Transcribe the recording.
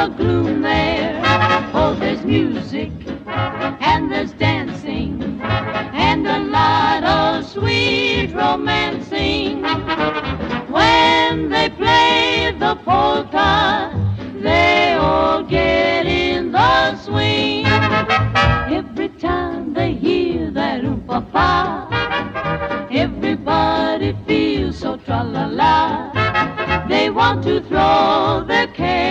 the gloom there. Oh, there's music and there's dancing and a lot of sweet romancing. When they play the polka, they all get in the swing. Every time they hear that oom-pa-pa, everybody feels so tra-la-la. They want to throw their cares